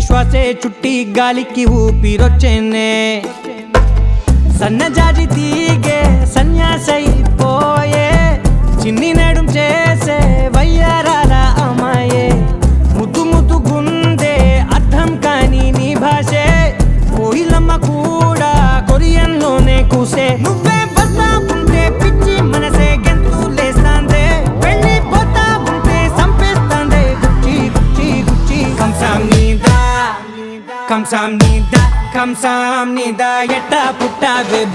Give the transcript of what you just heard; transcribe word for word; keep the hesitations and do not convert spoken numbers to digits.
శ్వాసే చుట్టి గాలికి ఊపిరొచ్చేనే సన్నజాజి తీగే సన్యాసైపోయే చిన్ని నడుం చేసే వయ్యారాల అమ్మాయే ముద్దు ముద్దు గుందే అర్థం కాని నీ భాషే కోయిలమ్మ కూడా కొరియన్ లోనే కూసే నువ్వే వస్తా ఉంటే పిచ్చి మనసే గెంతు లేస్తాందే వెళ్ళిపోతా ఉంటే సంపేస్తాందే గుచ్చి గుచ్చి గుచ్చి కంసాం నీదా కంసాం నీదా కంసాం నీదా ఎట్టా పుట్టావే